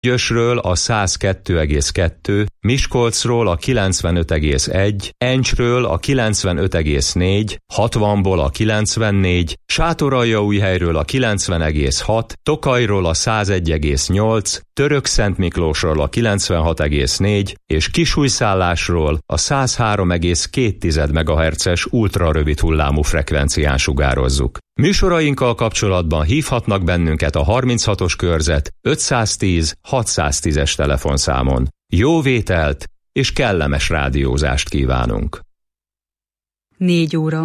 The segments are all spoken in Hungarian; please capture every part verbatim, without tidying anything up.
Gyösről a száz kettő egész kettő, Miskolcról a kilencvenöt egész egy, Encsről a kilencvenöt egész négy, hatvanból a kilencvennégy, Sátoraljaújhelyről a kilencven egész hat, Tokajról a száz egy egész nyolc, Törökszentmiklósról a kilencvenhat egész négy és Kisújszállásról a száz három egész két megahertzes ultrarövid hullámú frekvencián sugározzuk. Műsorainkkal kapcsolatban hívhatnak bennünket a harminchatos körzet ötszáztíz hatszáztízes telefonszámon. Jó vételt és kellemes rádiózást kívánunk! Négy óra.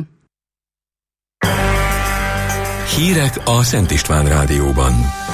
Hírek a Szent István Rádióban.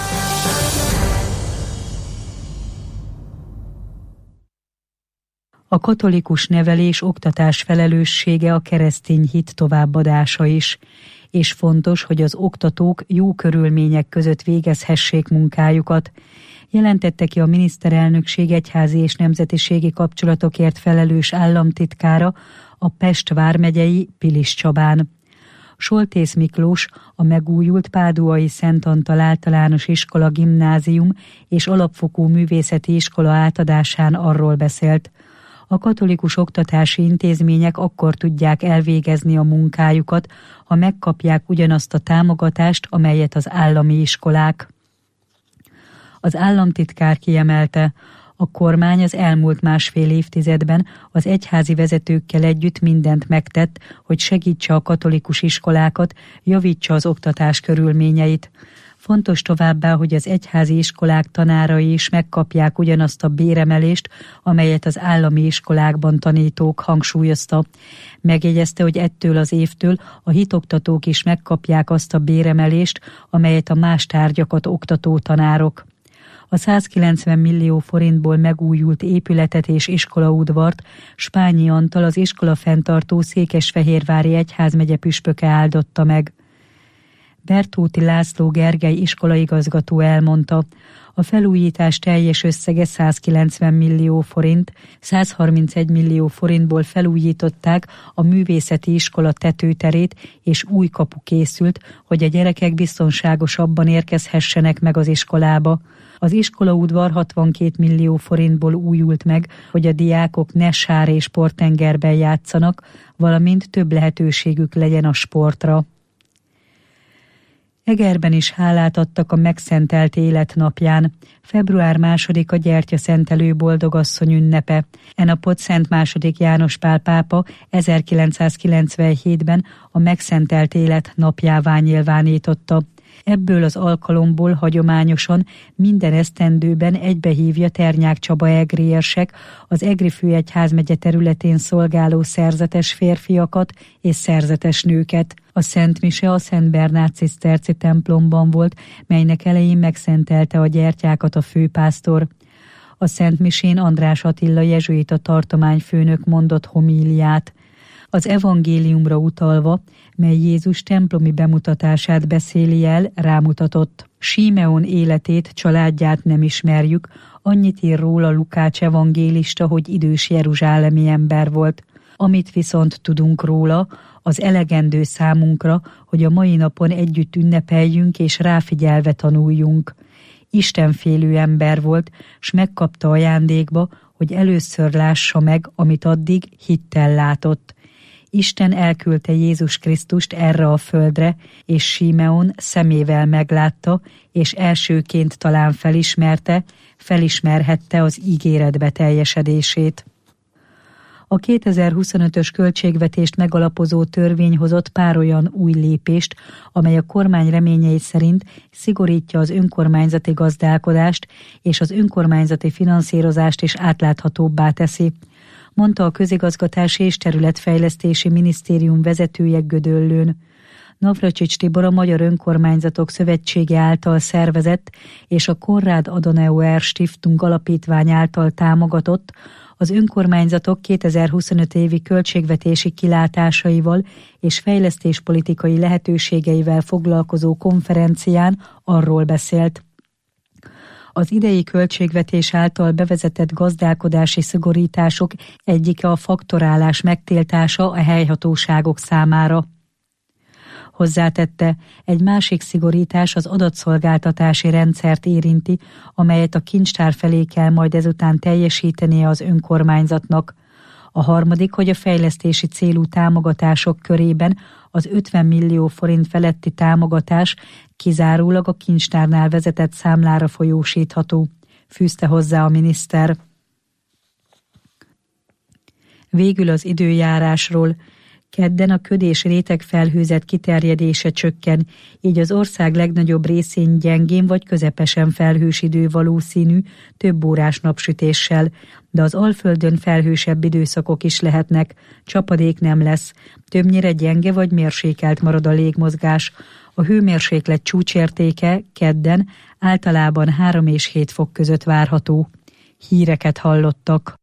A katolikus nevelés oktatás felelőssége a keresztény hit továbbadása is, és fontos, hogy az oktatók jó körülmények között végezhessék munkájukat, jelentette ki a miniszterelnökség egyházi és nemzetiségi kapcsolatokért felelős államtitkára a Pest vármegyei Pilis Csabán. Soltész Miklós, a megújult Páduai Szent Antal Általános Iskola Gimnázium és Alapfokú Művészeti Iskola átadásán arról beszélt: a katolikus oktatási intézmények akkor tudják elvégezni a munkájukat, ha megkapják ugyanazt a támogatást, amelyet az állami iskolák. Az államtitkár kiemelte, a kormány az elmúlt másfél évtizedben az egyházi vezetőkkel együtt mindent megtett, hogy segítse a katolikus iskolákat, javítsa az oktatás körülményeit. Fontos továbbá, hogy az egyházi iskolák tanárai is megkapják ugyanazt a béremelést, amelyet az állami iskolákban tanítók, hangsúlyozta. Megjegyezte, hogy ettől az évtől a hitoktatók is megkapják azt a béremelést, amelyet a más tárgyakat oktató tanárok. A százkilencven millió forintból megújult épületet és iskolaudvart Spányi Antal, az iskola fenntartó Székesfehérvári egyházmegye püspöke áldotta meg. Bertóti László Gergely iskolaigazgató elmondta, a felújítás teljes összege százkilencven millió forint, százharmincegy millió forintból felújították a művészeti iskola tetőterét, és új kapu készült, hogy a gyerekek biztonságosabban érkezhessenek meg az iskolába. Az iskolaudvar hatvankét millió forintból újult meg, hogy a diákok ne sár és sporttengerben játszanak, valamint több lehetőségük legyen a sportra. Egerben is hálát adtak a megszentelt élet napján. február másodika gyertyaszentelő boldogasszony ünnepe. E napot Szent második János Pál pápa ezerkilencszázkilencvenhétben a megszentelt élet napjává nyilvánította. Ebből az alkalomból hagyományosan minden esztendőben egybehívja Ternyák Csaba egri érsek az Egri főegyházmegye területén szolgáló szerzetes férfiakat és szerzetes nőket. A Szent Mise a Szent Bernát ciszterci templomban volt, melynek elején megszentelte a gyertyákat a főpásztor. A Szent Misén András Attila jezsuita tartományfőnök mondott homíliát. Az evangéliumra utalva, mely Jézus templomi bemutatását beszéli el, rámutatott: Símeon életét, családját nem ismerjük, annyit ír róla Lukács evangélista, hogy idős jeruzsálemi ember volt. Amit viszont tudunk róla, az elegendő számunkra, hogy a mai napon együtt ünnepeljünk és ráfigyelve tanuljunk. Istenfélő ember volt, s megkapta ajándékba, hogy először lássa meg, amit addig hittel látott. Isten elküldte Jézus Krisztust erre a földre, és Símeon szemével meglátta, és elsőként talán felismerte, felismerhette az ígéret beteljesedését. A kétezer-huszonötös költségvetést megalapozó törvény hozott pár olyan új lépést, amely a kormány reményei szerint szigorítja az önkormányzati gazdálkodást és az önkormányzati finanszírozást is átláthatóbbá teszi, mondta a Közigazgatási és Területfejlesztési Minisztérium vezetője Gödöllőn. Navracsics Tibor, a Magyar Önkormányzatok Szövetsége által szervezett és a Konrad Adenauer Stiftung alapítvány által támogatott, az önkormányzatok kétezer-huszonöt évi költségvetési kilátásaival és fejlesztéspolitikai lehetőségeivel foglalkozó konferencián arról beszélt. Az idei költségvetés által bevezetett gazdálkodási szigorítások egyike a faktorálás megtiltása a helyhatóságok számára. Hozzátette, egy másik szigorítás az adatszolgáltatási rendszert érinti, amelyet a kincstár felé kell majd ezután teljesítenie az önkormányzatnak. A harmadik, hogy a fejlesztési célú támogatások körében az ötven millió forint feletti támogatás kizárólag a kincstárnál vezetett számlára folyósítható, fűzte hozzá a miniszter. Végül az időjárásról. Kedden a köd és rétegfelhőzet kiterjedése csökken, így az ország legnagyobb részén gyengén vagy közepesen felhős idő valószínű, több órás napsütéssel, de az Alföldön felhősebb időszakok is lehetnek, csapadék nem lesz, többnyire gyenge vagy mérsékelt marad a légmozgás. A hőmérséklet csúcsértéke kedden általában három és hét fok között várható. Híreket hallottak.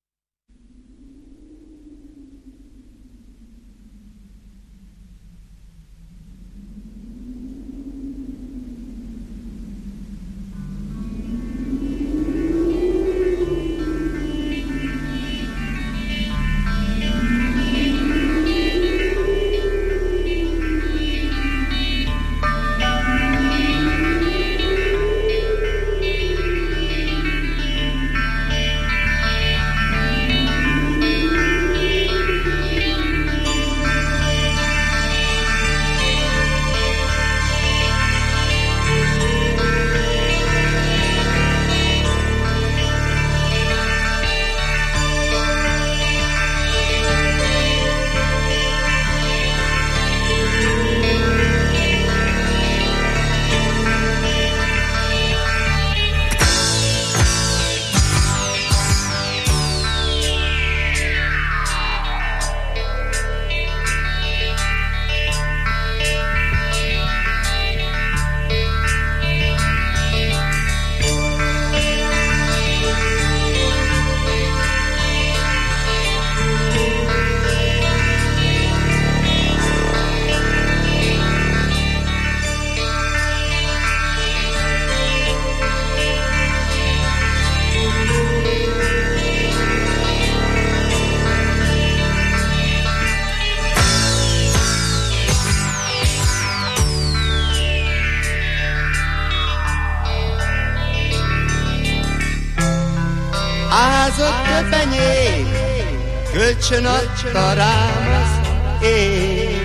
Ázott köpenyét, kölcsön adta rám az ég.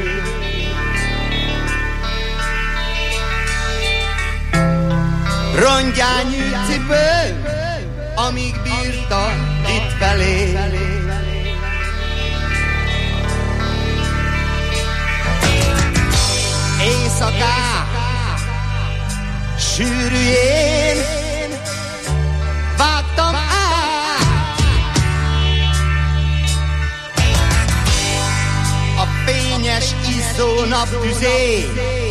Rongyányű cipő, amíg bírta itt felé. Éjszakák sűrűjén vágtam át a fényes izzó naptüzé.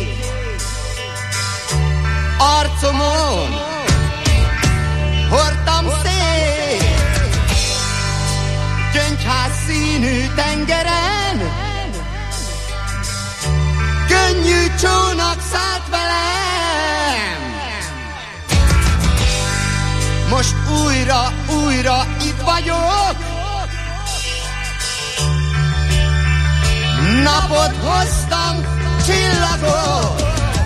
Arcomon hordtam szét, gyöngyház színű tengeren, könnyű csónak szállt velem. Most újra, újra itt vagyok, napot hoztam, csillagok.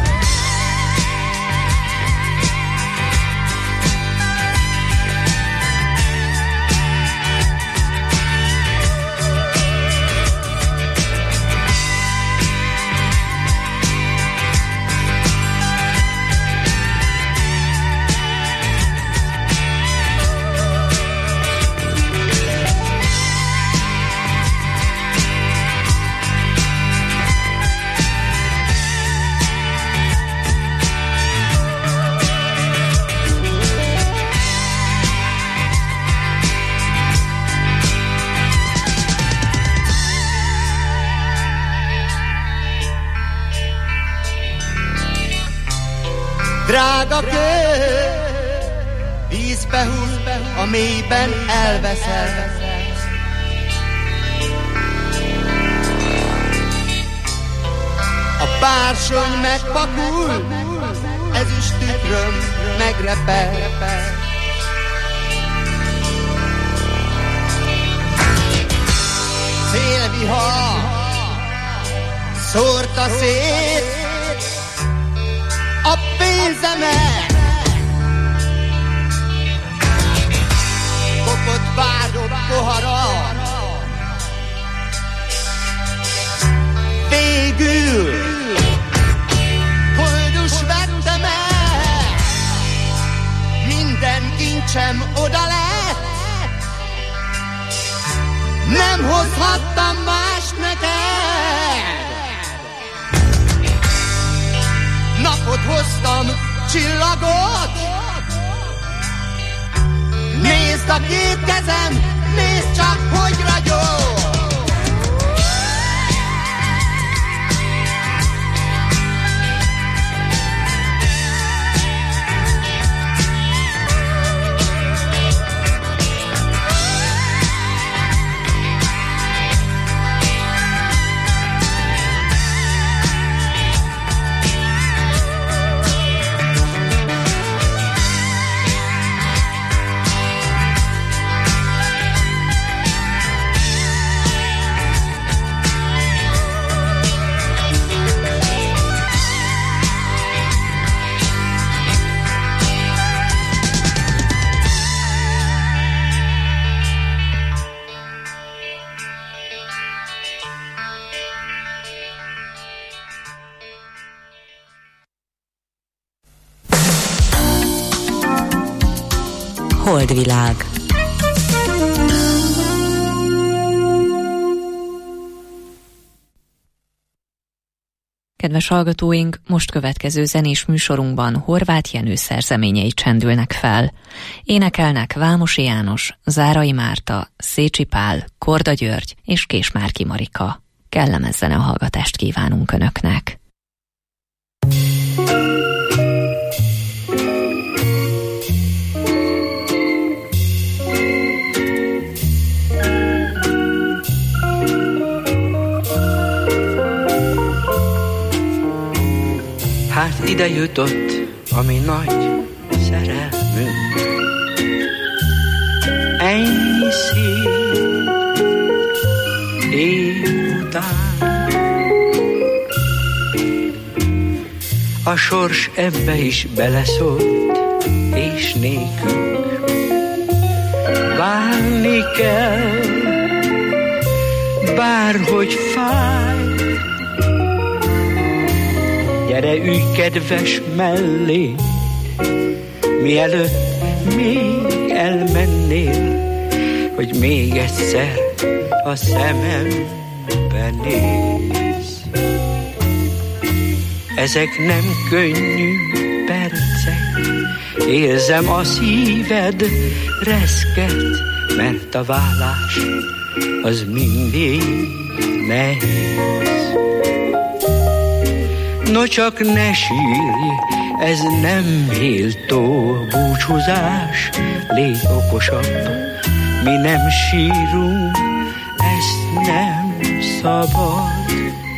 Drága kő, vízbe húz, a mélyben elveszel. A bársony megpakul, ezüst tükröm megrepel. Szélvihar szórta szét a pénzemet. Kopott vádok pohara, végül koldus vettem el, minden kincsem oda lett, nem hozhattam más neked. Napot hoztam, csillagot, nézd a két kezem, nézd csak, hogy ragyog. Holdvilág. Kedves hallgatóink, most következő zenés műsorunkban Horváth Jenő szerzeményei csendülnek fel. Énekelnek Vámosi János, Zárai Márta, Szécsi Pál, Korda György és Késmárki Marika. Kellemes zenehallgatást kívánunk Önöknek! Hát ide jutott a mi nagy szerelmünk, ennyi szép év után. A sors ebbe is beleszólt, és nékünk várni kell, bárhogy fáj. Gyere, ülj kedves mellé, mielőtt még elmennél, hogy még egyszer a szemembe néz. Ezek nem könnyű percek, érzem a szíved reszket, mert a vállás az mindig nehéz. No csak ne sírj, ez nem méltó búcsúzás, légy okosabb, mi nem sírunk, ezt nem szabad.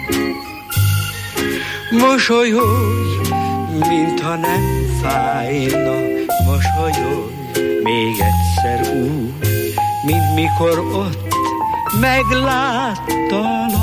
Mosolyodj, mintha nem fájna, mosolyodj még egyszer úgy, mint mikor ott megláttalak.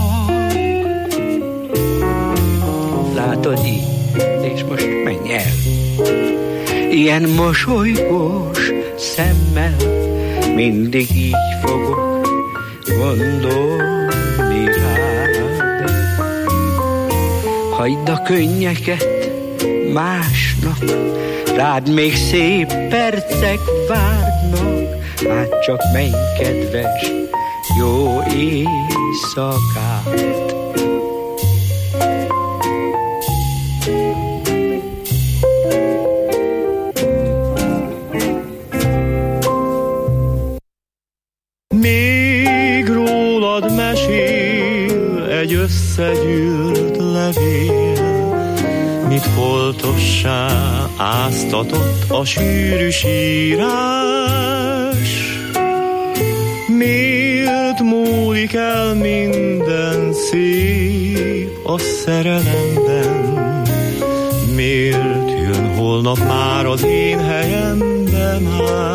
Látod így, és most menj el. Ilyen mosolygós szemmel mindig így fogok gondolni rád. Hagyd a könnyeket másnak, rád még szép percek várnak. Hát csak menj, kedves, jó éjszakát. Összegyűlt levél, mit foltossá áztatott a sűrű sírás. Miért múlik el minden szép a szerelemben? Miért jön holnap már az én helyembe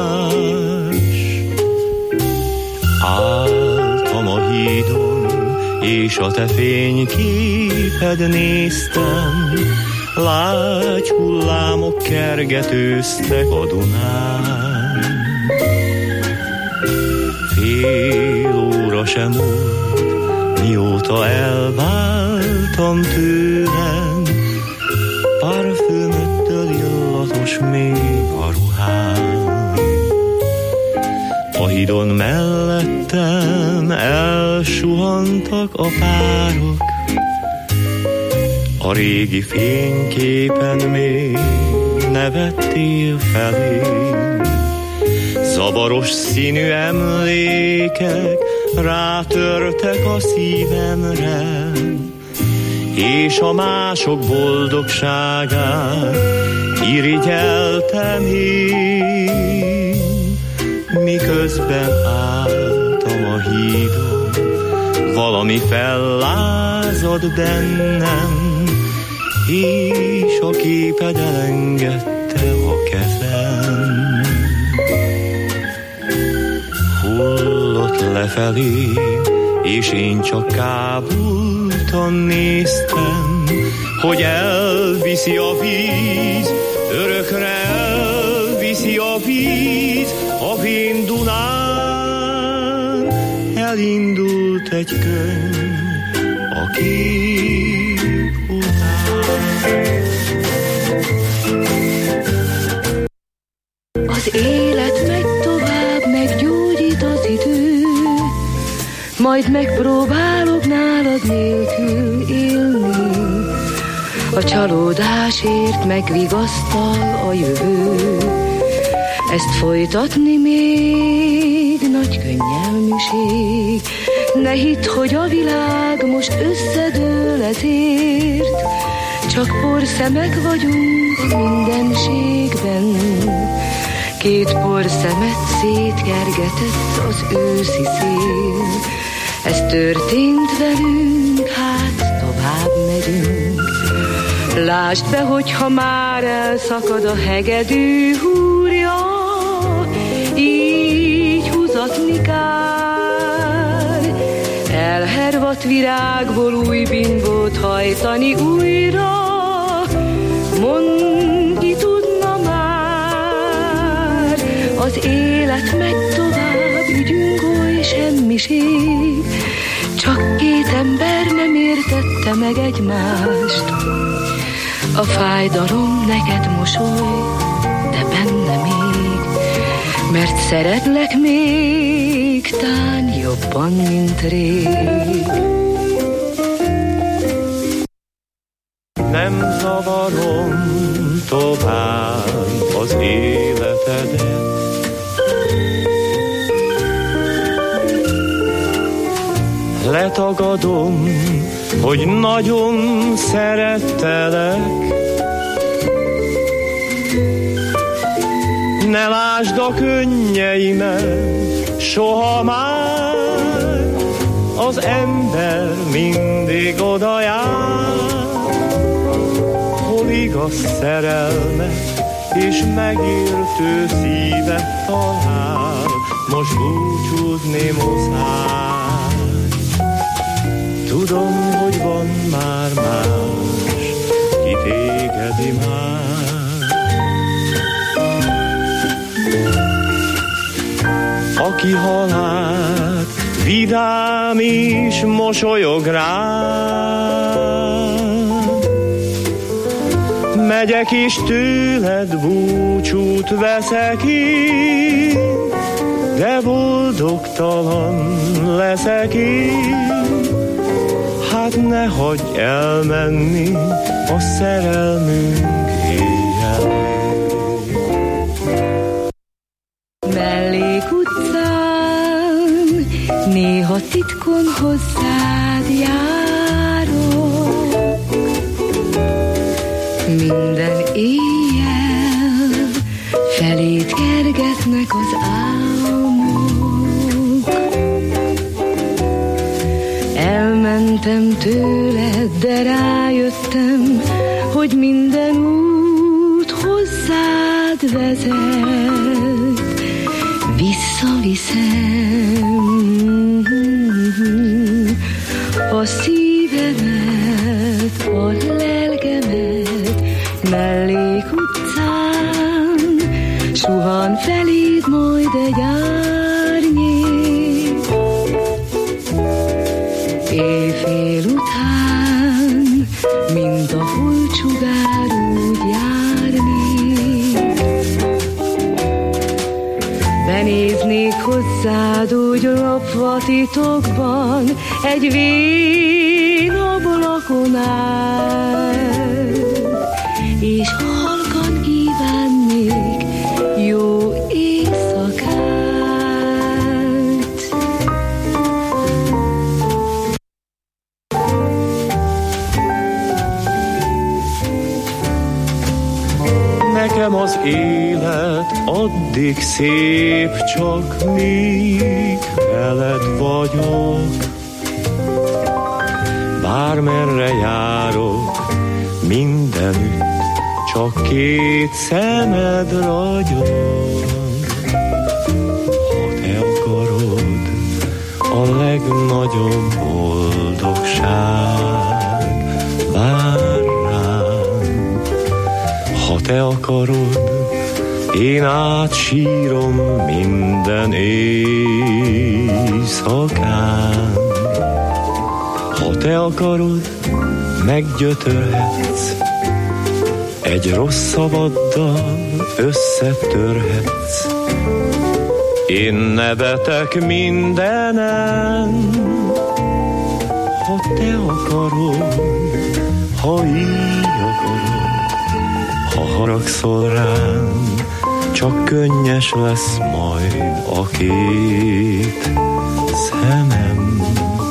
más? Álltam a hídon, és a te fényképed néztem, lágy hullámok kergetőztek a Dunán. Fél óra sem múlt, mióta elváltam tőlem, parfümöttől illatos még a ruhám. A hídon mellettem elsuhantak a párok, a régi fényképen még nevettél felém. Zavaros színű emlékek rátörtek a szívemre, és a mások boldogságát irigyeltem én. Miközben álltam a hídon, valami fellázad bennem, és a képed elengedte a kezem. Hullott lefelé, és én csak kábultan néztem, hogy elviszi a víz, örökre elviszi a víz, a vén Dunán. Elindult egy könyv a kép után. Az élet megy tovább, meggyógyít az idő, majd megpróbálok nálad nélkül élni. A csalódásért megvigasztal a jövő, ezt folytatni még nagy könnyelműség. Ne hidd, hogy a világ most összedől ezért, csak porszemek vagyunk a mindenségben. Két porszemet szétkergetett az őszi szél. Ez történt velünk, hát tovább megyünk. Lásd be, hogyha már elszakad a hegedű húrja, így húzatni kár. Elhervadt virágból új bimbót hajtani újra, mondd, ki tudna már. Az élet megy tovább, ügyünk oly semmiség, csak két ember nem értette meg egymást. A fájdalom neked mosoly, de benne még, mert szeretlek még, tán jobban, mint rég. Nem zavarom tovább az életedet, letagadom, hogy nagyon szerettelek. Ne lásd a könnyeimet soha már, az ember mindig oda jár, hol igaz szerelmet és megértő szívet talál. Most búcsúzni muszáj, tudom, hogy van már más, ki téged imád. Aki halál, vidám is mosolyog rád. Megyek is tőled, búcsút veszek én, de boldogtalan leszek én. Hát ne hagyj elmenni a szerelmünk éjjel. Mellékutcán néha titkon hozzád járok, minden éjjel felét kergetnek az álmok. Elmentem tőled, de rájöttem, hogy minden út hozzád vezet. Visszaviszem a szívemet, a lelkemet mellék utcán, suhan feléd majd egy árnyék. Éjfél után, mint a holcsugár úgy járnék, benéznék hozzád úgy lopva titokban, egy vén ablakon át, és halkan kívánnék jó éjszakát. Nekem az élet addig szép, csak míg veled vagyok. Bármerre járok, mindenütt csak két szemed ragyog. Ha te akarod, a legnagyobb boldogság vár rám. Ha te akarod, én átsírom minden éjszakán. Ha te akarod, meggyötörhetsz, egy rossz szavaddal összetörhetsz. Én nevetek mindenen, ha te akarod, ha így akarod. Ha haragszol rám, csak könnyes lesz majd a két szemem.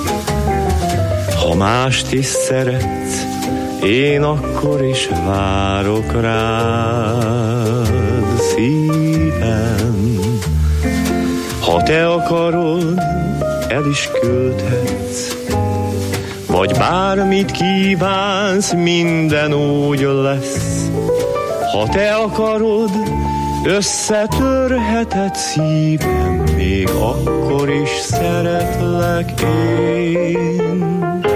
Ha mást is szeretsz, én akkor is várok rád szívem. Ha te akarod, el is küldhetsz, vagy bármit kívánsz, minden úgy lesz. Ha te akarod, összetörheted szívem, még akkor is szeretlek én.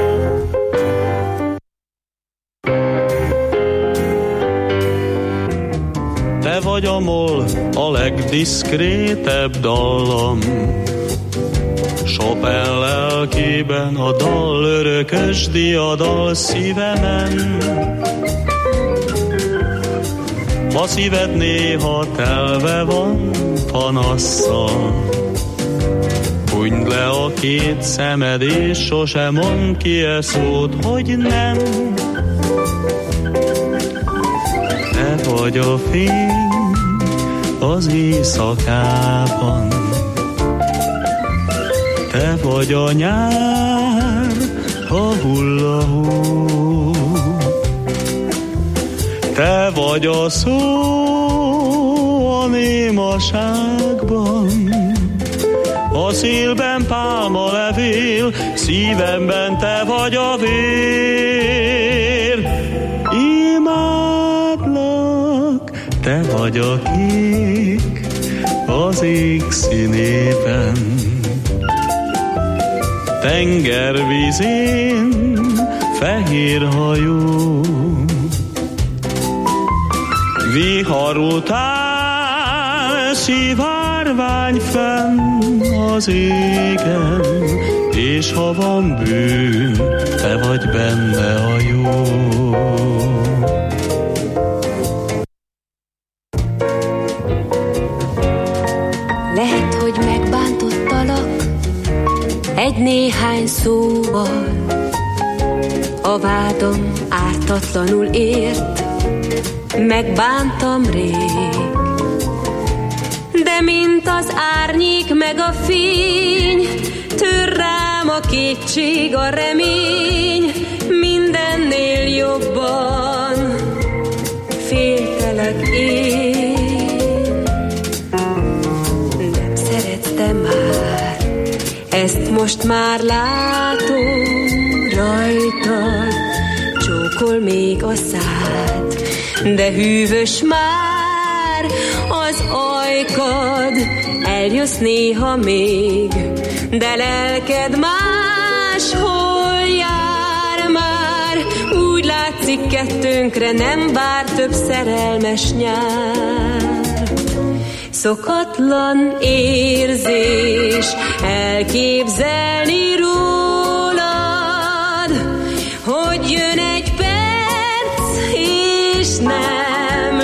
Te vagy a moll, a legdiszkrétebb dallam, Chopin lelkében a dal örökösdi a dal szívemen. A szíved néha telve van panasszal, hunyd le a két szemed, és sose mondd ki e szót, hogy nem. Te vagy a fény az éjszakában, te vagy a nyár, a hullahó. Te vagy a szó a némaságban, a szélben pálma levél, szívemben te vagy a vér. Imádlak, te vagy a kék az ég színében, tengervízén fehér hajó. Vihar után szivárvány fenn az égen, és ha van bűn, te vagy benne a jó. Lehet, hogy megbántottalak egy néhány szóval, a vádam ártatlanul ért, megbántam rég, de mint az árnyék meg a fény, tör rám a kétség, a remény, mindennél jobban féltelek én. Nem szeretsz te már, ezt most már látom rajtad, csókol még a szád, de hűvös már az ajkad, eljössz néha még, de lelked máshol jár már, úgy látszik kettőnkre nem vár több szerelmes nyár. Szokatlan érzés elképzelni rólad, hogy jön egy perc és nem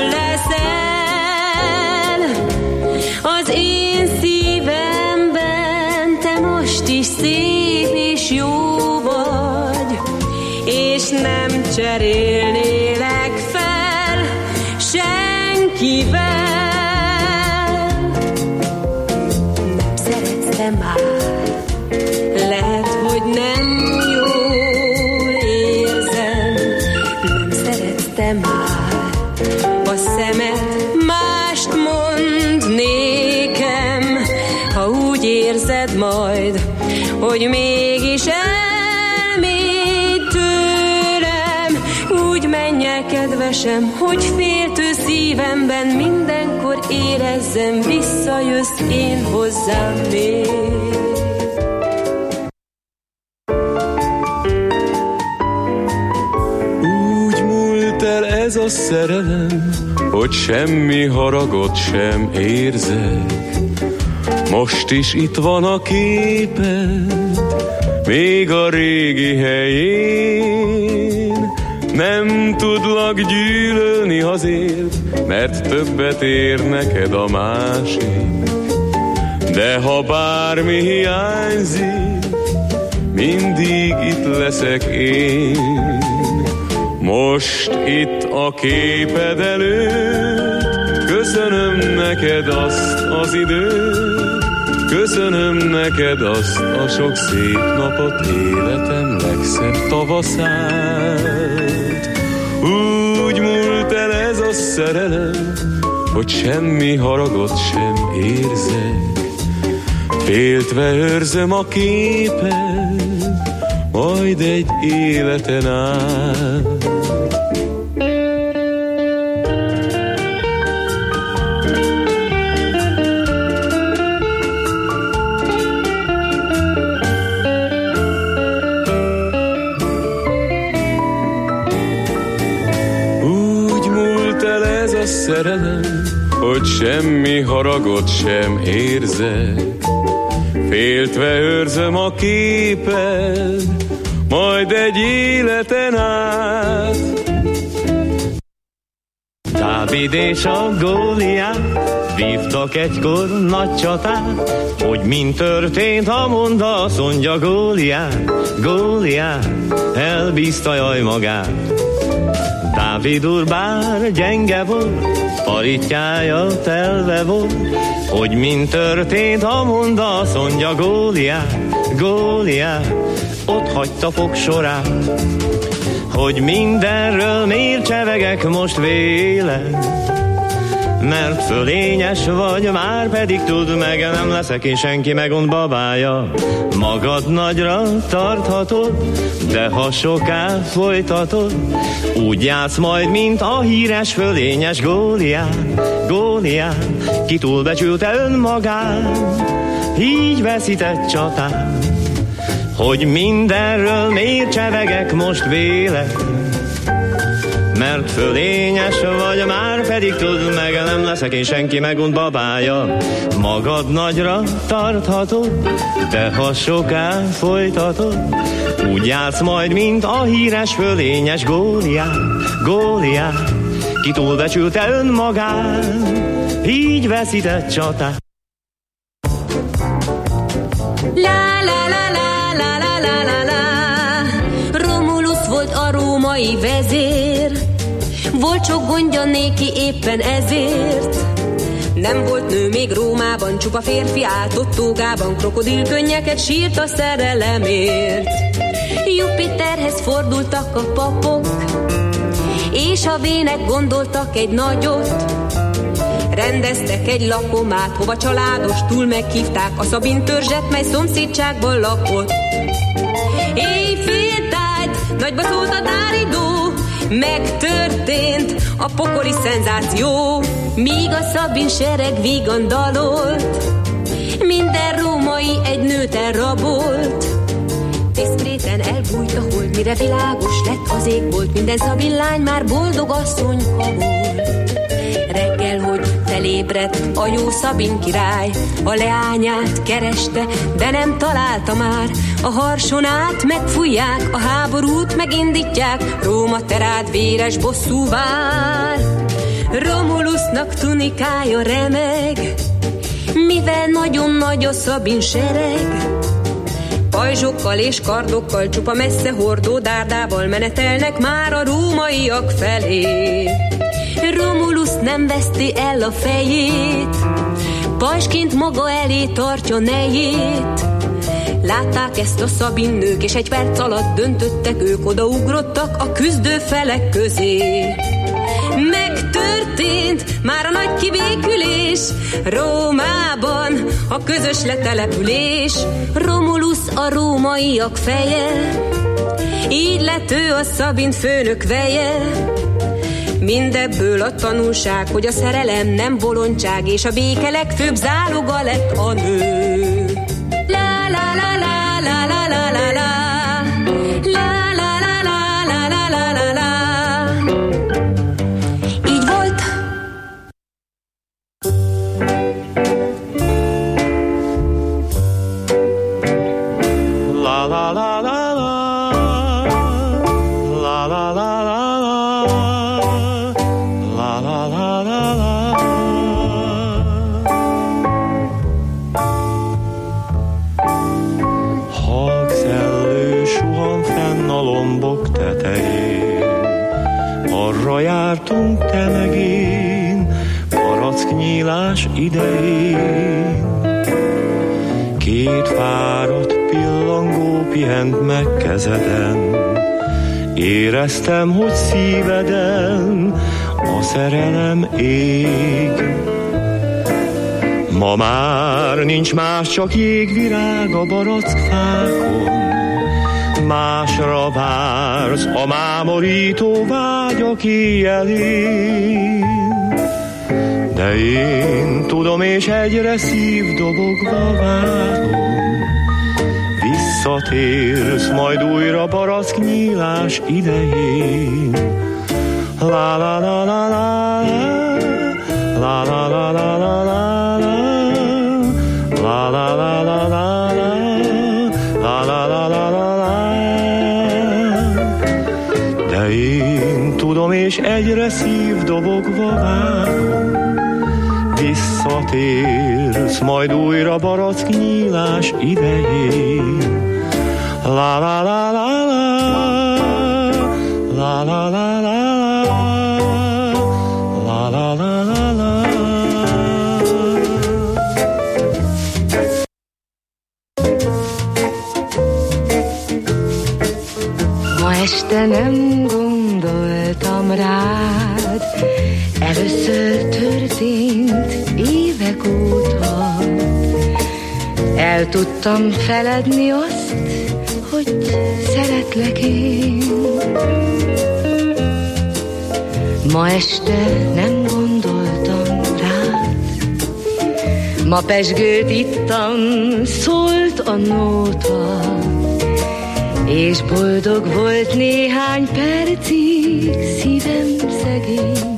leszel. Az én szívemben te most is szép és jó vagy, és nem cserélnélek fel senkivel. Már lehet, hogy nem jól érzem, nem szerettem már a szemed, mást mond nékem, ha úgy érzed majd, hogy mégis elmégy tőlem. Úgy menj el, kedvesem, hogy féltő szívemben mindenkor érezzem, visszajössz én hozzám még. Úgy múlt el ez a szerelem, hogy semmi haragot sem érzek. Most is itt van a képed, még a régi helyén. Nem tudlak gyűlölni azért, mert többet ér neked a másik. De ha bármi hiányzik, mindig itt leszek én. Most itt a képed előtt, köszönöm neked azt az időt, köszönöm neked azt a sok szép napot, életem legszebb tavaszát. Úgy múlt el ez a szerelem, hogy semmi haragot sem érzek. Féltve őrzöm a képed, majd egy életen át. Szerelem, hogy semmi haragot sem érzek. Féltve őrzöm a képed, majd egy életen át. Dávid és a Góliát vívtak egykor nagy csatát, hogy mind történt, ha mondta, azt mondja Góliát, Góliát elbízta jaj magát. Dávid úr bár gyenge volt, paritjája telve volt, hogy mind történt, ha mondta, azt mondja Góliát, Góliát ott hagyta fogsorát. Hogy mindenről miért csevegek most vélen, mert fölényes vagy, már pedig tudd meg, nem leszek én senki megont babája. Magad nagyra tarthatod, de ha soká folytatod, úgy játsz majd, mint a híres fölényes Góliát, Góliát, ki túlbecsülte önmagát, így veszített csatát. Hogy mindenről miért csevegek most vélek, mert fölényes vagy, már pedig tudd meg, nem leszek én senki megont babája. Magad nagyra tarthatod, de ha soká folytatod, úgy játsz majd, mint a híres fölényes Góliát, Góliát, ki túlbecsülte önmagát, így veszített csatát. La la la la la la la la la. Romulus volt a római vezér, volt sok gondja néki éppen ezért. Nem volt nő még Rómában, csupa férfi állt ott tógában, krokodilkönnyeket sírt a szerelemért. Jupiterhez fordultak a papok, és a vének gondoltak egy nagyot. Rendeztek egy lakomát, hova családos túl meghívták a Szabin törzset, mely szomszédságban lakott. Éjféltájt, nagyba szólt a dáridó, megtörtént a pokoli szenzáció. Míg a Szabin sereg vígan dalolt, minden római egy nőt elrabolt. Diszkréten elbújt a mire világos lett az égbolt, minden szabillány már boldog asszonyka volt. Reggel, hogy felébredt a jó Szabin király, a leányát kereste, de nem találta már. A harsonát megfújják, a háborút megindítják, Róma terád véres bosszú vár. Romulusnak tunikája remeg, mivel nagyon nagy a Szabin sereg. Pajzsokkal és kardokkal, csupa messze hordó dárdával menetelnek már a rómaiak felé. Romulus nem veszti el a fejét, pajzsként maga elé tartja nejét. Látták ezt a szabin nők, és egy perc alatt döntöttek, ők odaugrottak a küzdő felek közé. Megtörtént már a nagy kibékülés, Rómában a közös letelepülés. Romulus a rómaiak feje, így lett ő a Szabin főnök veje. Mindebből a tanulság, hogy a szerelem nem bolondság, és a béke legfőbb záloga lett a nő. La la la la la la la la la. La la la la la la la la la. Így volt. La la la la la. La la la la. Arra jártunk te meg én, baracknyílás idején. Két fáradt pillangó pihent meg kezeden, éreztem, hogy szíveden a szerelem ég. Ma már nincs más, csak jégvirág a barackfákon, másra vársz a mámorító vágyak éjjelén. De én tudom, és egyre szívdobogva várom, visszatérsz majd újra baracknyílás idején. La la la la la, la la la la la la, la la la la la, la la la la la. De én tudom, és egyre szívdobogva várom, visszatérsz majd újra baracknyílás idején. La la la la la, la la la la, la la la la la. Ma este nem gondoltam rád, először történt évek óta. El tudtam feledni azt, hogy szeretlek én. Ma este nem gondoltam rád, ma pezsgőt ittam, szólt a nóta, és boldog volt néhány percig szívem szegény.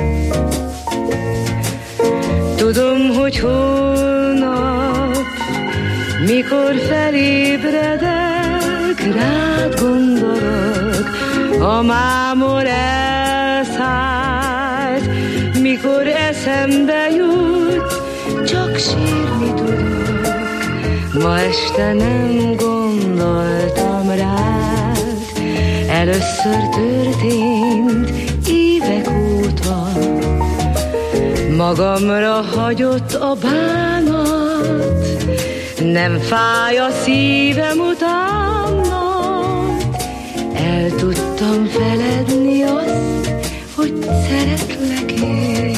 Tudom, hogy holnap, mikor felébredek, rád gondolok, a mámor elszállt. Mikor eszembe jut, csak sírni tudok. Ma este nem gondoltam rád, először történt évek óta. Magamra hagyott a bánat, nem fáj a szívem utánat. El tudtam feledni azt, hogy szeretlek én.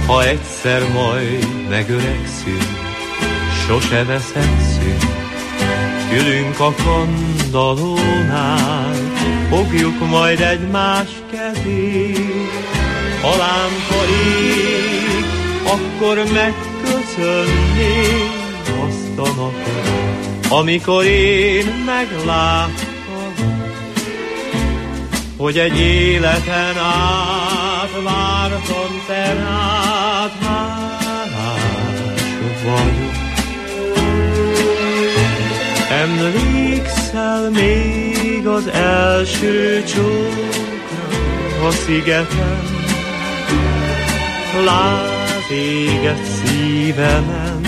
Ha egyszer majd megöregszünk, sose veszekszünk, ülünk a kandallónál, fogjuk majd egymás kezét. Ha lámpa ég, akkor megköszönnék azt a napot, amikor én megláttam, hogy egy életen át vártam te rád, hálás vagyok. Emlékszel még az első csókra a szigeten, láz éget szívemen.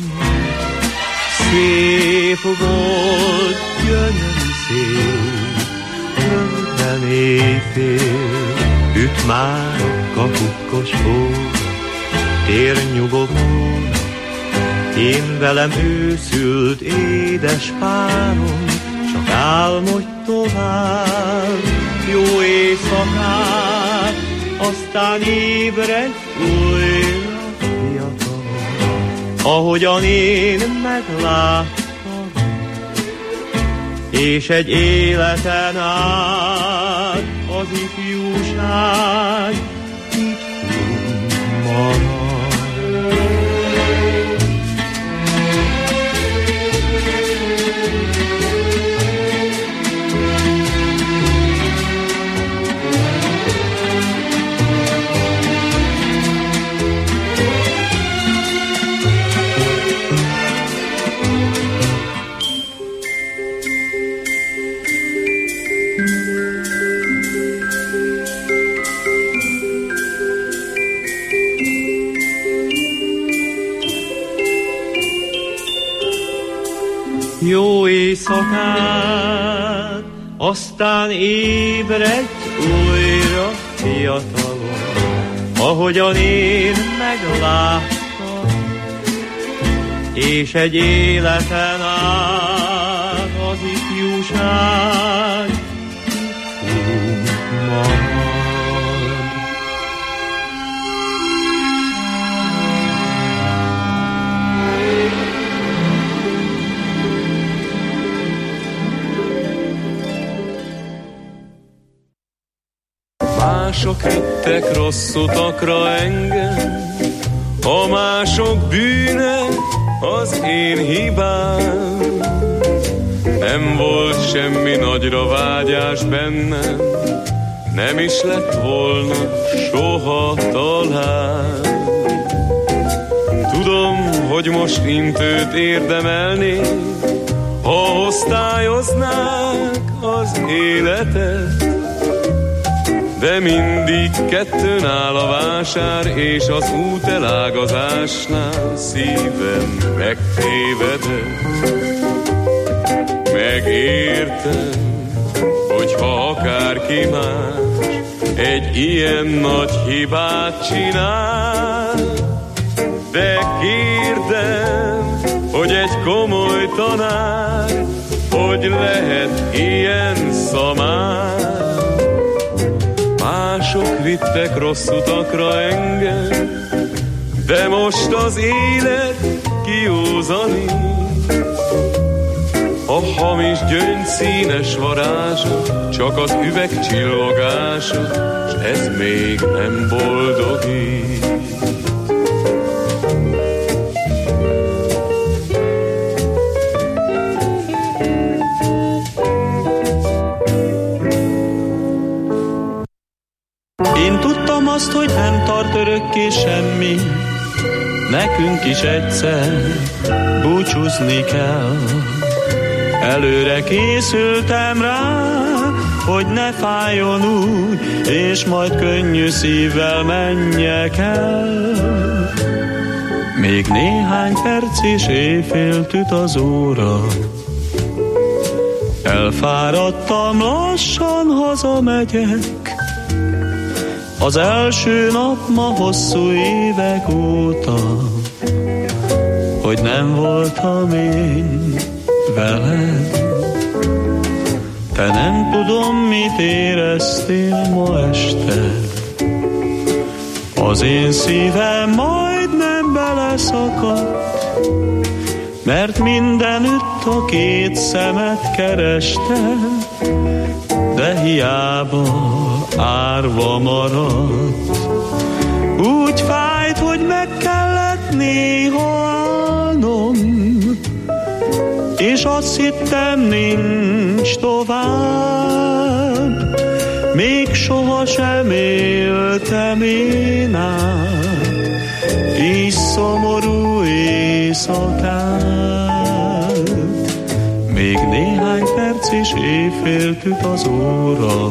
Szép volt, gyönyörű szép, rövidben éjfél, üt már a kapukkos óra, tér nyugovóra. Én velem őszült édes párom, csak álmodj tovább, jó éjszakát, aztán ébredj újra fiatalon, ahogyan én megláttam, és egy életen át az ifjúság titkunk marad. Jó éjszakát, aztán ébredj újra fiatalon, ahogyan én megláttam, és egy életen át az ifjúság titkunk marad. Mások vittek rossz utakra engem, a mások bűne az én hibám. Nem volt semmi nagyra vágyás bennem, nem is lett volna soha talán. Tudom, hogy most intőt érdemelnék, ha osztályoznák az életet, de mindig kettőn áll a vásár, és az út elágazásnál szívem megtévedett. Megértem, hogyha akárki más egy ilyen nagy hibát csinál, de kérdem, hogy egy komoly tanár hogy lehet ilyen szamár. Mások vittek rossz utakra engem, de most az élet kiózanít. A hamis gyöngy színes varázsa, csak az üveg csillogása, s ez még nem boldogít. Én tudtam azt, hogy nem tart örökké semmi, nekünk is egyszer búcsúzni kell. Előre készültem rá, hogy ne fájjon úgy, és majd könnyű szívvel menjek el. Még néhány perc és éjfél tüt az óra, elfáradtam, lassan hazamegyek. Az első nap ma hosszú évek óta, hogy nem voltam én veled. Te nem tudom, mit éreztél ma este, Az én szívem majdnem beleszakadt, mert mindenütt a két szemet kereste, de hiába árva maradt. Úgy fájt, hogy meg kellett néha állnom, és azt hittem, nincs tovább. Még sohasem éltem én át így szomorú éjszakát. Még néhány perc is éjféltük az óra,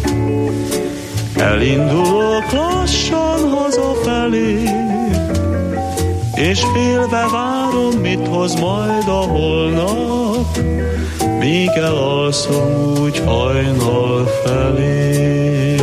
elindulok lassan hazafelé, és félve várom, mit hoz majd a holnap, míg elalszom úgy hajnal felé.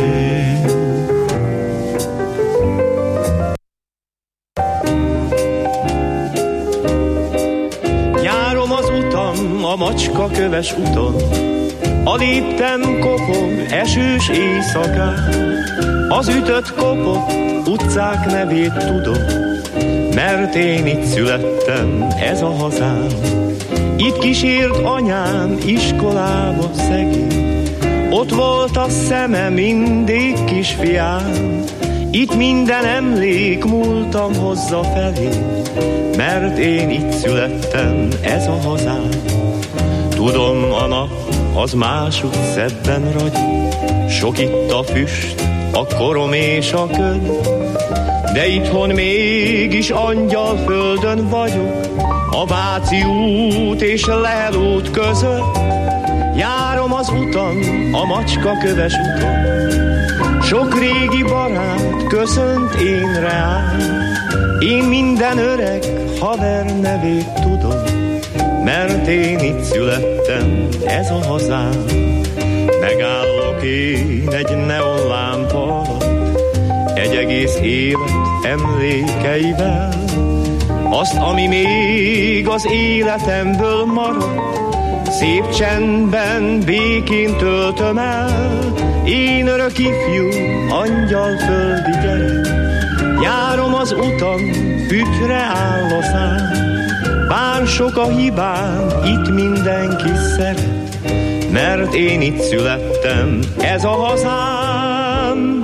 Járom az utam, a macska köves úton, a lépten kopog esős éjszakán. Az ütött kopott utcák nevét tudom, mert én itt születtem, ez a hazám. Itt kísért anyám iskolába szegény, ott volt a szeme mindig kisfiám. Itt minden emlék múltam hozza felé, mert én itt születtem, ez a hazám. Tudom, a nap az máshogy szebben ragyog, sok itt a füst, a korom és a köd, de itthon mégis Angyalföldön vagyok, a Váci út és Lehel út között. Járom az utam, a macska köves úton, sok régi barát köszönt én reám. Én minden öreg haver nevét tudom, mert én itt születtem, ez a hazám. Megállok én egy neonlámpa alatt, egy egész élet emlékeivel. Azt, ami még az életemből marad, szép csendben, békén töltöm el. Én örök ifjú, angyalföldi gyerek, járom az utam, fügyre áll a szám. Bár sok a hibám, itt mindenki szeret, mert én itt születtem, ez a hazám.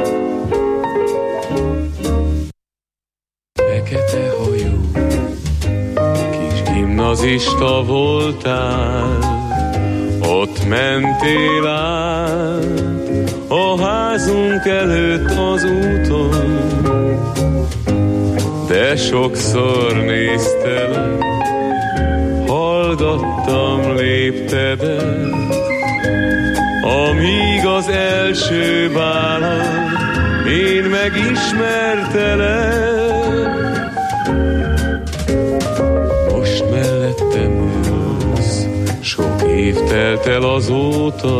Fekete hajú, kis gimnazista voltál, ott mentél át a házunk előtt az úton, de sokszor néztelek, hallgattam léptedet, amíg az első bálon én megismertelek. Most mellettem ülsz, sok év telt el azóta,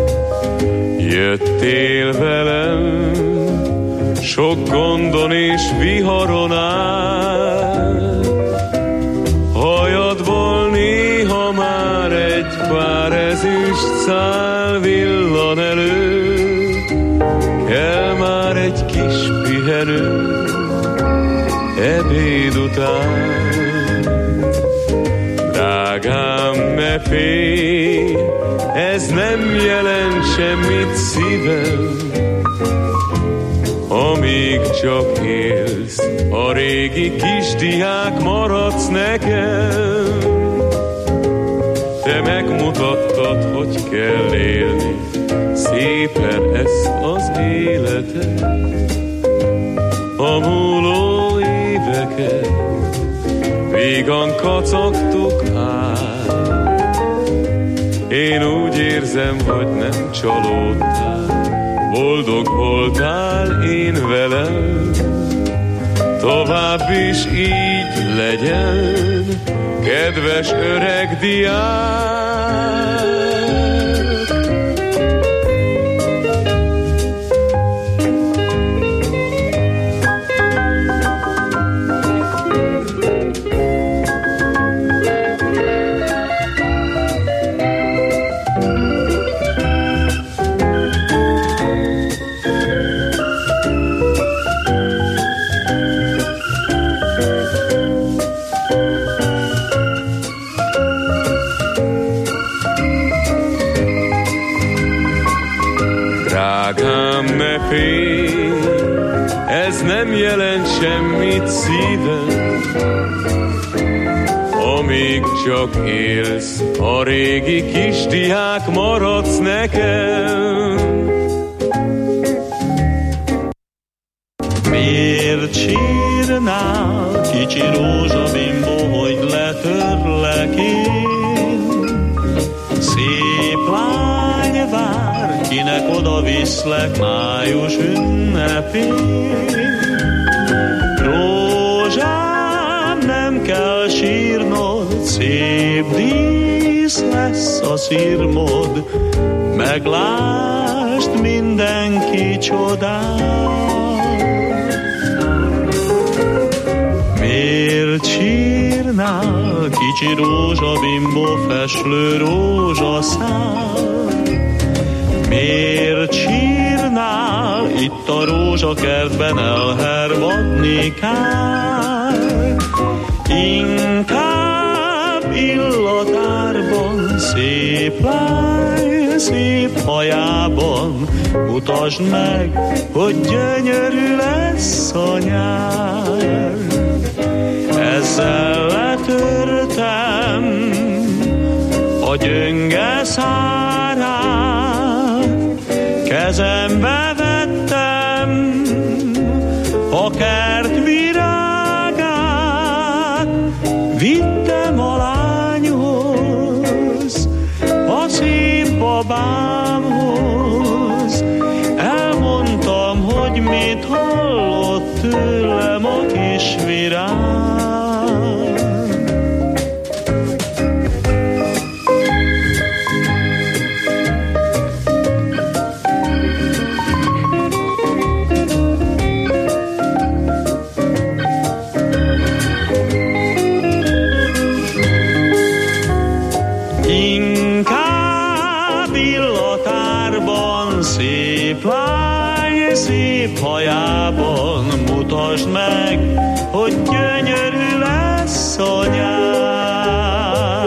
jöttél velem, sok gondon és viharon át. Hajadból néha már egy pár ezüst szál villan elő, kell már egy kis pihenő ebéd után. Drágám, ne félj, ez nem jelent semmit szívem, amíg csak élsz, a régi kisdiák maradsz nekem. Te megmutattad, hogy kell élni szépen ezt az életet, a múló éveket vígan kacagtuk át. Én úgy érzem, hogy nem csalódtál, boldog voltál én velem. Tovább is így legyen, kedves öreg diák. Drágám, ne félj, ez nem jelent semmit szívem, amíg csak élsz, a régi kis diák maradsz nekem. Miért sírnál, kicsi rózsabimbó, hogy letörlek én? Szép lány vár, kinek oda viszlek május ünnepén. Rózsám, nem kell sírnod, szép dísz lesz a szirmod, meglásd, mindenki csodál. Miért sírnál, kicsi rózsabimbó, feslő rózsaszál? Miért sírnál, itt a rózsakertben elhervadni kár? Inkább illatárban, szép lány, szép hajában mutasd meg, hogy gyönyörű lesz a nyár. Ezzel letörtem a gyönge szárát, kezembe vettem a kert virágát, vittem a lányhoz, a szép babámhoz, elmondtam, hogy mit hallott tőlem a kis virág. Hajában mutasd meg, hogy gyönyörű lesz a nyár.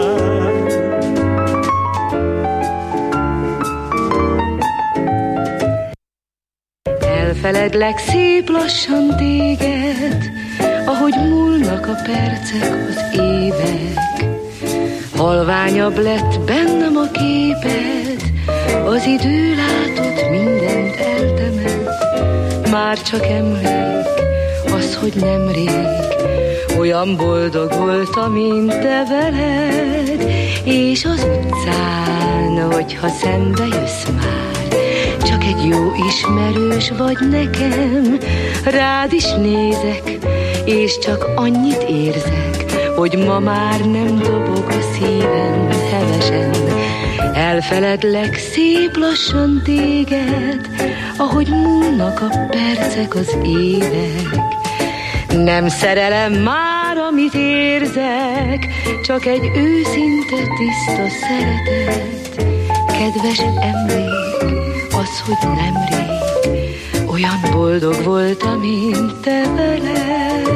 Elfeledlek szép lassan téged, ahogy múlnak a percek, az évek. Halványabb lett bennem a képed, az idő látott mindent eltemet. Már csak emlék, az, hogy nemrég olyan boldog voltam, mint te veled, és az utcán, hogyha szembe jössz már, csak egy jó ismerős vagy nekem. Rád is nézek, és csak annyit érzek, hogy ma már nem dobog a szívem hevesen. Elfeledlek szép lassan téged, ahogy múlnak a percek, az évek. Nem szerelem már, amit érzek, csak egy őszinte, tiszta szeretet. Kedves emlék, az, hogy nemrég olyan boldog voltam, mint te veled.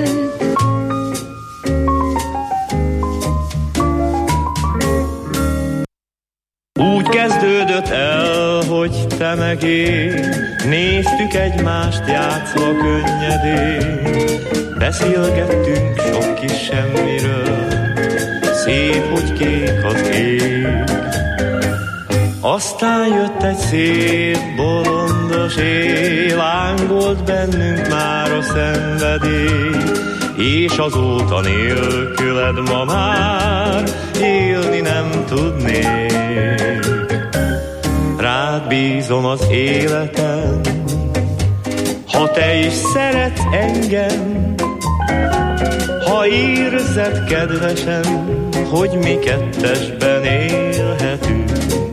Úgy kezdődött el, hogy te meg én néztük egymást játszva könnyedén. Beszélgettünk sok kis semmiről, szép, hogy kék az ég. Aztán jött egy szép bolondos éj, lángolt bennünk már a szenvedély, és azóta nélküled ma már élni nem tudnék. Rád bízom az életem, ha te is szeretsz engem, ha érzed kedvesem, hogy mi kettesben élhetünk.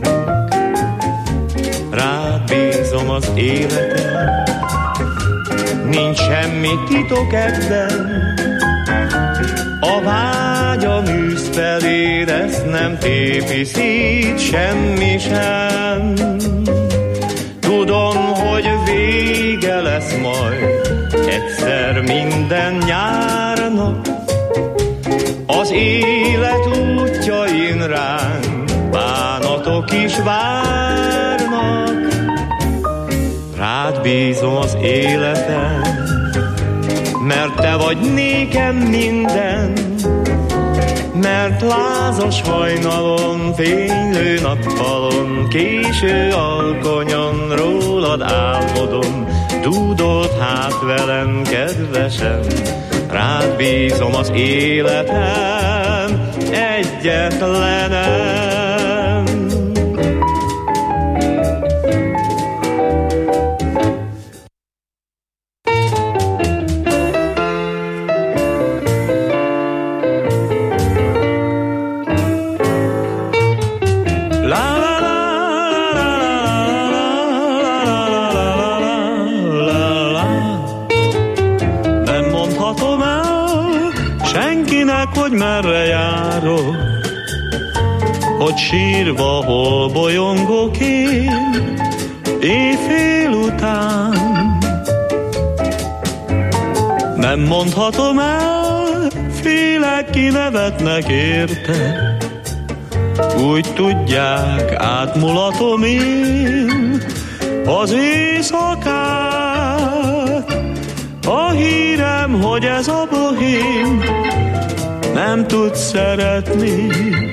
Rád bízom az életem, nincs semmi titok ebben, a vágyam űz feléd, ezt nem tépi szét semmi sem. Tudom, hogy vége lesz majd egyszer minden nyárnak, az élet útjain ránk bánatok is várnak. Rád bízom az életem, mert te vagy nékem minden, mert lázas hajnalon, fénylő nappalon, késő alkonyon rólad álmodom, dúdolt hát velem, kedvesem. Rád bízom az életem, egyetlenem. Hogy merre járok, hogy sírva hol bolyongok én éjfél után. Nem mondhatom el, félek, ki nevetnek érte, úgy tudják, átmulatom én az éjszakát. A hírem, hogy ez a bohém nem tud szeretni,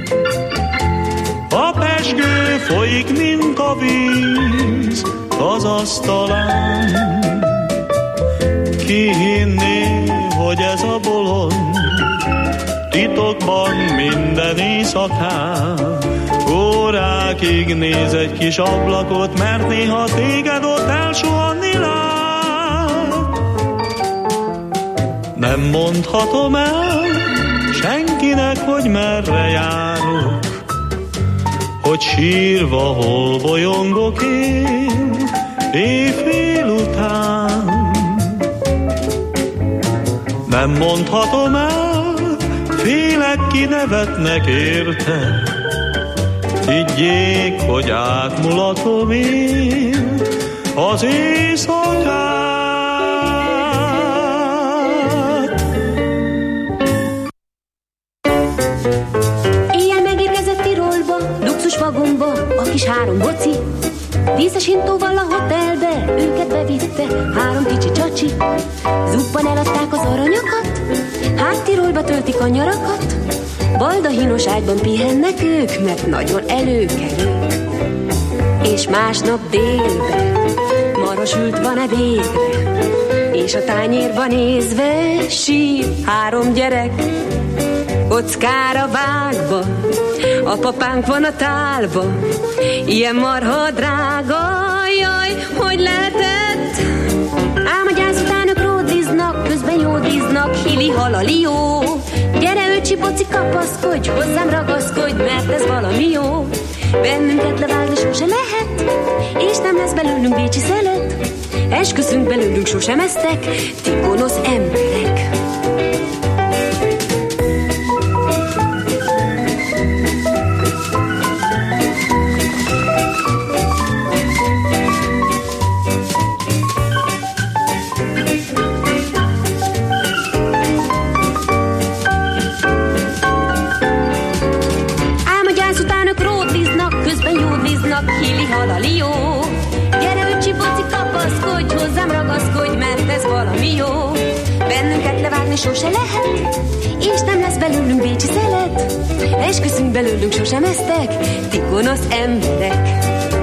a pezsgő folyik, mint a víz az asztalán. Ki hinné, hogy ez a bolond titokban minden éjszakán órákig néz egy kis ablakot, mert néha téged ott elsuhanni lát. Nem mondhatom el senkinek, hogy merre járok, hogy sírva hol bolyongok én éjfél után. Nem mondhatom el, félek, ki nevetnek érte, higgyék, hogy átmulatom én az éjszakát. Vagomba a kis három boci, díszes hintóval a hotelbe őket bevitte három kicsi csacsi. Zuppan eladták az aranyakat, hát Tirolba töltik a nyarakat. Baldahinos ágyban pihennek ők, mert nagyon előkelők. És másnap délbe marosült van ebédre, és a tányérban nézve sír három gyerek. Kockára vágva, a papánk van a tálba, ilyen marha drága, jaj, hogy lehetett. Ám a gyász után ők ródliznak, közben jódliznak, hili halali jó. Gyere öcsi boci, kapaszkodj, hozzám ragaszkodj, mert ez valami jó. Bennünket levágni sose lehet, és nem lesz belőlünk bécsi szelet. Esküszünk, belőlünk sosem esztek, ti gonosz emberek. Hili halali jó. Gyere öcsi boci, kapaszkodj, hozzám ragaszkodj, mert ez valami jó. Bennünket levágni sose lehet, és nem lesz belőlünk bécsi szelet. Esküszünk, belőlünk sosem esztek, ti gonosz emberek.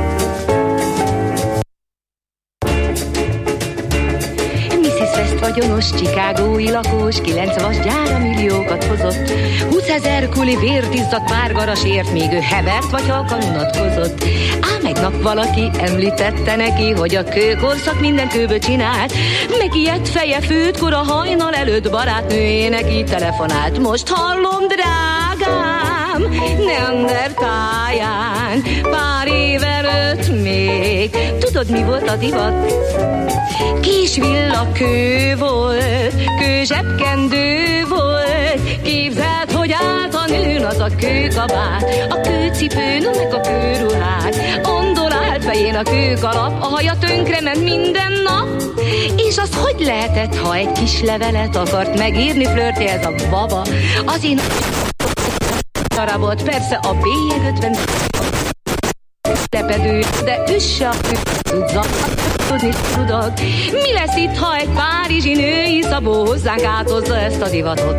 Vagyonos, chicagói lakós, kilenc vas gyára milliókat hozott. Húszezer kuli vértizzadt párgarasért, még ő hevert vagy halkan unatkozott. Ám egy nap valaki említette neki, hogy a kőkorszak minden kőből csinált. Megijedt feje főtt, kora hajnal előtt barátnőjének így telefonált. Most hallom, drágám, Neandertáján pár év előtt még. Tudod, mi volt a divat? Kis villakő volt, kőzsebkendő volt. Képzeld, hogy állt a nőn az a kőkabát, a kőcipőn, meg a kőruhát. Ondolált fején a kőkalap, a haja tönkrement minden nap. És az hogy lehetett, ha egy kis levelet akart megírni flörtjehez a baba? Az én darabot, persze a bélyeg ötven lepedő, de üsse a tudni tudod. Mi lesz itt, ha egy párizsi női Szabó hozzánk áthozza ezt a divatot?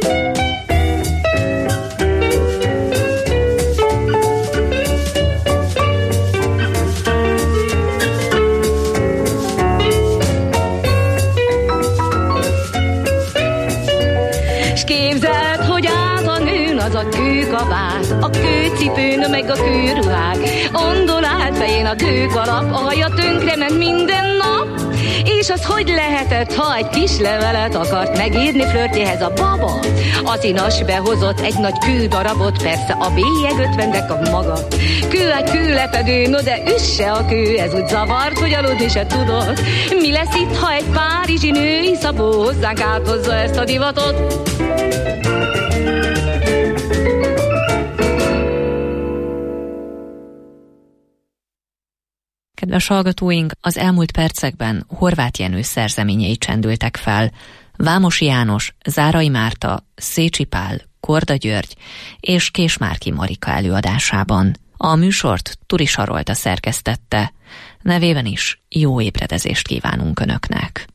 Képzeld, hogy át a nőn az a kőkabát, a kőcipőn meg a kőruhák, ondolált fején a kőkalap, a haja tönkrement minden nap. És az hogy lehetett, ha egy kis levelet akart megírni flörtjehez a baba? Az inas behozott egy nagy kődarabot, persze a bélyeg ötvennek a maga. Kő egy kőlepedő, no de üsse a kő, ez úgy zavart, hogy aludni se tudott. Mi lesz itt, ha egy párizsi női Szabó hozzánk áthozza ezt a divatot? Kedves hallgatóink, az elmúlt percekben Horváth Jenő szerzeményei csendültek fel. Vámosi János, Zárai Márta, Szécsi Pál, Korda György és Késmárki Marika előadásában. A műsort Turi Sarolta szerkesztette. Nevében is jó ébredezést kívánunk Önöknek.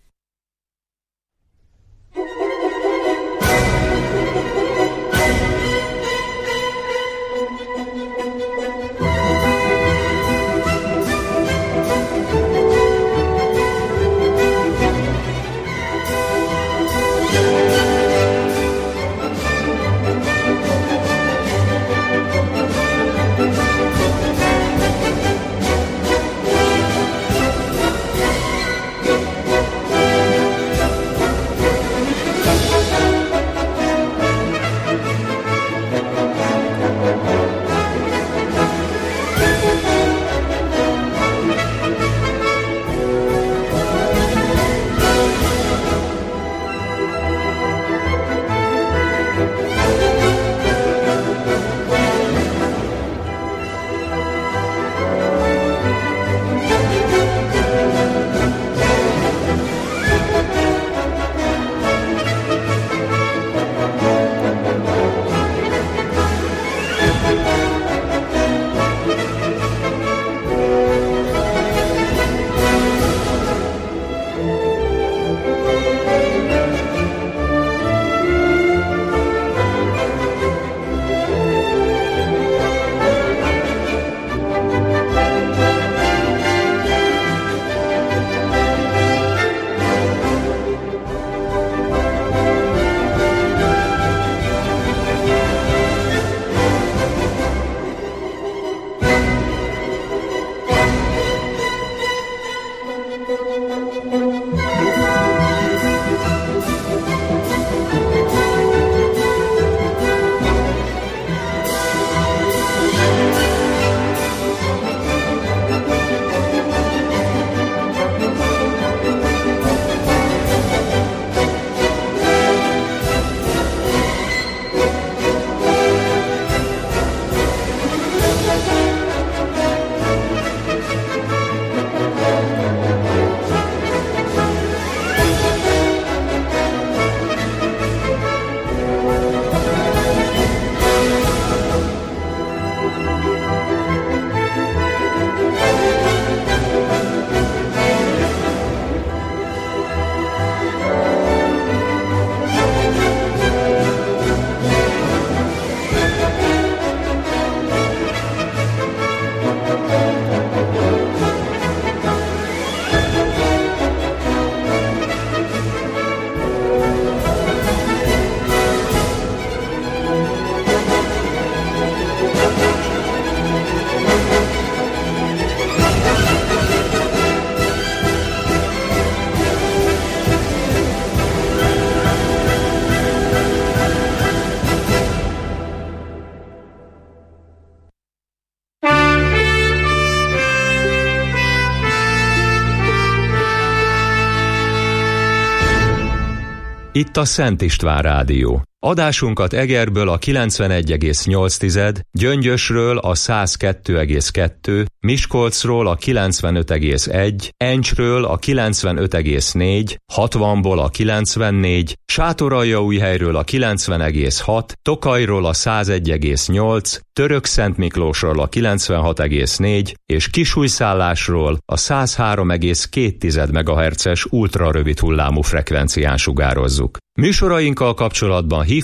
Itt a Szent István Rádió. Adásunkat Egerből a kilencvenegy egész nyolc, Gyöngyösről a száz kettő egész kettő, Miskolcról a kilencvenöt egész egy, Encsről a kilencvenöt egész négy, hatvanból a kilencvennégy, Sátoraljaújhelyről a kilencven egész hat, Tokajról a száz egy egész nyolc, Törökszentmiklósról a kilencvenhat egész négy és Kisújszállásról a száz három egész két megahertzes ultrarövid hullámú frekvencián sugározzuk. Műsorainkkal kapcsolatban hív